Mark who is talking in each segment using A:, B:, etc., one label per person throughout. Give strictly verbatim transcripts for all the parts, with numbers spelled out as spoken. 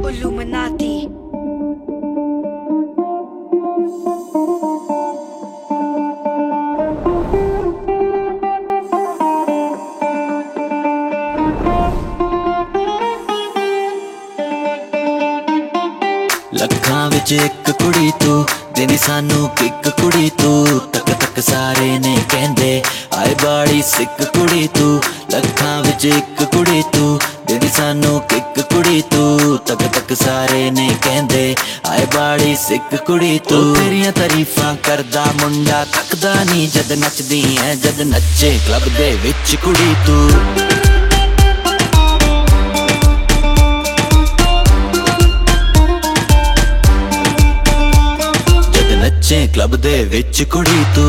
A: Illuminati.
B: ਲੱਖਾਂ ਵਿੱਚ ਇੱਕ ਕੁੜੀ ਤੂੰ ਦੇਂਦੀ ਸਾਨੂੰ ਕਿੱਕ ਕੁੜੀ ਤੂੰ ਤੱਕ ਤੱਕ ਸਾਰੇ ਨੇ ਕਹਿੰਦੇ ਆਏ ਬਾੜੀ ਸਿੱਕ ਕੁੜੀ ਤੂੰ ਲੱਖਾਂ ਵਿੱਚ ਇੱਕ ਕੁੜੀ ਤੂੰ ਦੇਂਦੀ ਸਾਨੂੰ ਕਿੱਕ ਕੁੜੀ ਤੂੰ ਤੱਕ ਤੱਕ ਸਾਰੇ ਨੇ ਕਹਿੰਦੇ ਆਏ ਬਾੜੀ ਸਿੱਕ ਕੁੜੀ ਤੂੰ ਤੇਰੀਆਂ ਤਾਰੀਫਾਂ ਕਰਦਾ ਮੁੰਡਾ ਥੱਕਦਾ ਨਹੀਂ ਜਦ ਨੱਚਦੀ ਐ ਜਦ ਨੱਚੇ ਕਲੱਬ ਦੇ ਵਿੱਚ ਕੁੜੀ ਤੂੰ क्लब दे विच कुड़ी तू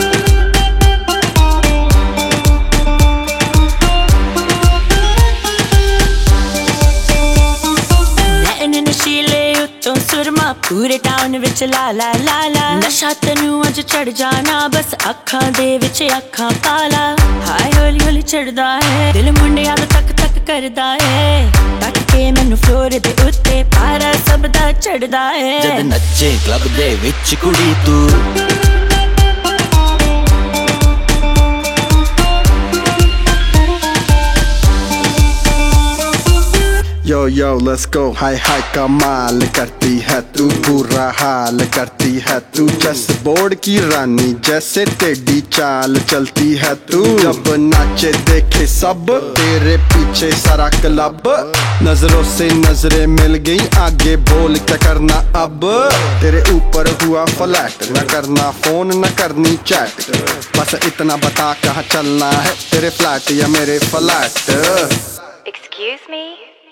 B: सुरमा पूरे टाउन विच ला ला ला ला नशा तैनू अज चढ़ जाना बस अखां दे विच अखां पाला हाय होली होली चढ़दा है दिल मुंडिया दा तक तक करदा है तक के मैनू फ्लोर दे उत्ते पारा सब दा चढ़दा है जद नच्चे क्लब दे विच कुड़ी तू
C: Yo yo let's go हाय हाय कमाल करती है तू बुरा हाल करती है तू चेस बोर्ड की रानी जैसे टेढ़ी चाल चलती है तू जब नाचे देखे सब तेरे पीछे सारा क्लब नजरों से नजरें मिल गई आगे बोल क्या करना अब तेरे ऊपर हुआ फ्लैट न करना फोन न करनी चैट बस इतना बता कहाँ चलना है तेरे फ्लैट या मेरे फ्लैट
A: Excuse me?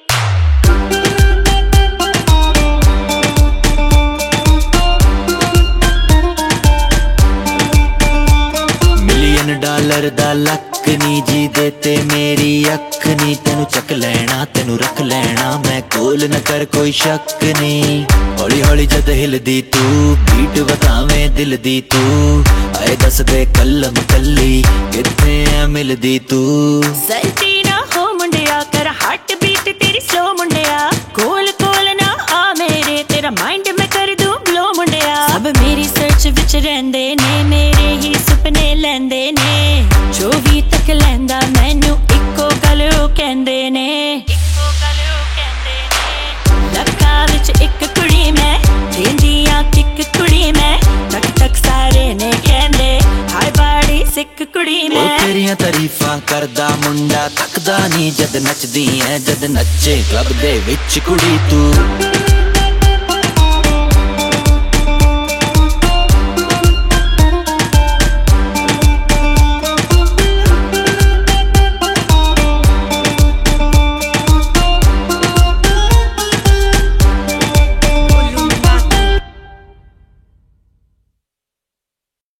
B: डॉलर दा लक नी जी देते मेरी अख नी तेनू चक लेना तेनू रख लेना मैं कोल न कर कोई शक नी हौली हौली जद हिलदी तू बीट बतावे दिल दी तू आए दस दे कलम कली किथे है मिलदी तू
D: सल्टी ना हो मुंडिया कर हार्ट बीट तेरी स्लो मुंडिया कोल कोल ना आ मेरे तेरा माइंड में कर दूं ब्लो मुंडिया सब मेरी सर्च विच रहंदे ने मेरे ही सुपने लैंदे ने जो भी तक लैंदा मैनू इको गल कहंदे ने इको गल कहंदे ने लक्का विच एक कुड़ी मैं देंदियां किक कुड़ी मैं तक तक सारे ने कहंदे हाय बाड़ी सिक कुड़ी मैं
B: तेरियां तारीफां करदा मुंडा थकदा नहीं जद नचदी ऐ जद नच्चे क्लब दे विच कुड़ी तू